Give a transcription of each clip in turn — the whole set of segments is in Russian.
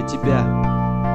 для тебя.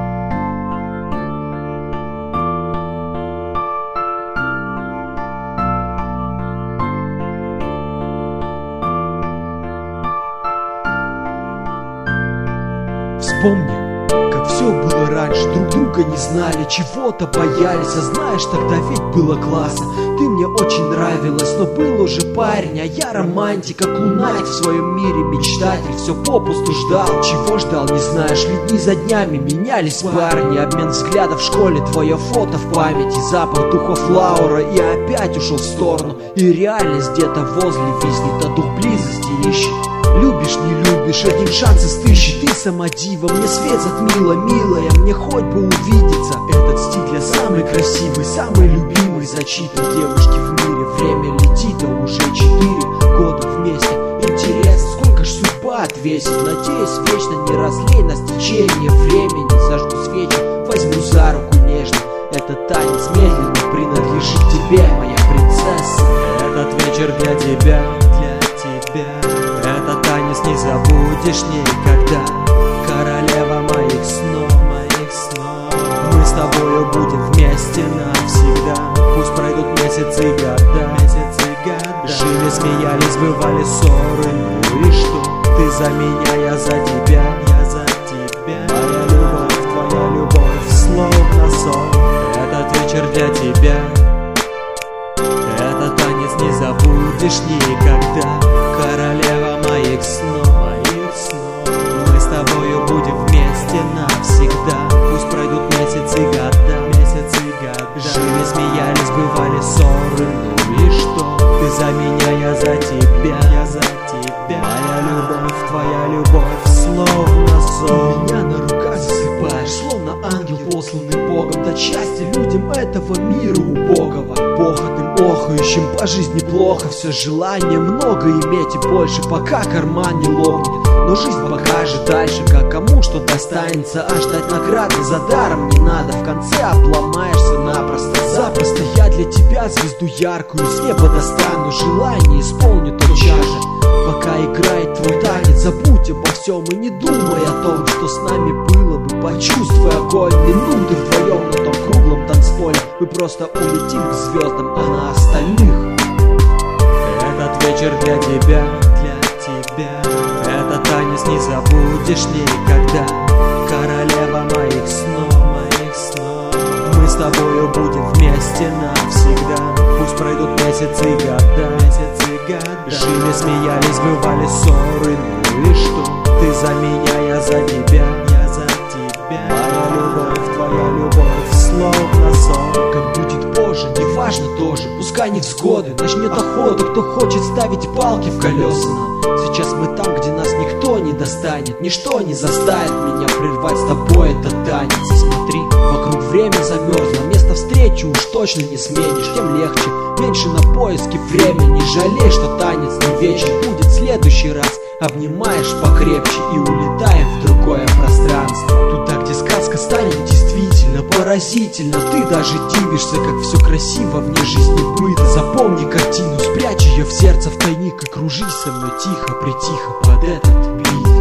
Вспомни, как все было раньше, друг друга не знали, чего-то боялись, а знаешь, тогда ведь было классно. Ты мне очень нравилась, но был уже парень, а я романтик, как лунатик в своем мире, мечтатель, все попусту ждал. Чего ждал, не знаешь, ведь дни за днями менялись парни. Обмен взглядов в школе, твое фото в памяти, запах духов Лаура, и опять ушел в сторону. И реальность где-то возле виснет, а дух близости ищет. Любишь, не любишь, один шанс из тысячи. Ты сама дива, мне свет затмила, милая, мне хоть бы увидеться. Этот стиль я самый красивый, самый любимый, зачитан девушки в мире. Время летит, а уже 4 года вместе. Интересно, сколько ж судьба отвесит. Надеюсь, вечно не разлей нас течение времени. Зажгу свечи, возьму за руку нежно. Этот танец медленно принадлежит тебе, моя принцесса. Этот вечер для тебя, для тебя. Этот танец не забудешь никогда. Королева моих снов, моих снов. Мы с тобою будем вместе навсегда. Пусть пройдут месяцы и года, месяцы и года. Жили, смеялись, бывали ссоры, ну и что? Ты за меня, я за тебя, я за тебя. Твоя любовь, словно сон. Этот вечер для тебя. Этот танец не забудешь никогда. Королева моих снов, моих снов. Мы с тобою будем вместе навсегда. Пусть пройдут месяцы и года, месяцы и года. Жили, смеялись, бывали ссоры, ну и что? Ты за меня, я за тебя, я за тебя. Твоя любовь, словно сон. Меня на руках засыпаешь, словно ангел, посланный Богом. Дать счастье людям этого мира убогого. Похотым, охающим, по жизни плохо. Все желание много иметь и больше, пока карман не лопнет. Но жизнь покажет дальше, как кому что достанется. А ждать награды за даром не надо. В конце обломаешься напросто. Запросто я для тебя звезду яркую с неба достану. Желание исполню тотчас же. Пока играет твой танец, забудь обо всем и не думай о том, что с нами было бы. Почувствуй огонь, минуты вдвоем на том круглом танцполе. Мы просто улетим к звездам, а на остальных. Этот вечер для тебя, для тебя. Этот танец не забудешь никогда. Королева моих снов, моих снов. Мы с тобою будем вместе навсегда. Пусть пройдут месяцы и года, месяцы и года. Жили, смеялись, бывали ссоры, ну и что? Ты за меня, я за тебя, я за тебя. Твоя любовь, словно сон. Как будет позже, неважно тоже. Пускай невзгоды, начнет охота. Кто хочет ставить палки в колеса. Сейчас мы там, где нас никто не достанет. Ничто не заставит меня прервать с тобой этот танец. И смотри, вокруг время замерзло. Место встречи уж точно не сменишь. Тем легче, меньше на поиски времени. Жалей, что танец не вечен. Будет в следующий раз. Обнимаешь покрепче и улетаем в другое пространство. Туда, где сказка станет действительно поразительно. Ты даже дивишься, как все красиво вне жизни быта. Запомни картину, спрячь ее в сердце в тайник и кружись со мной тихо, притихо под этот бит.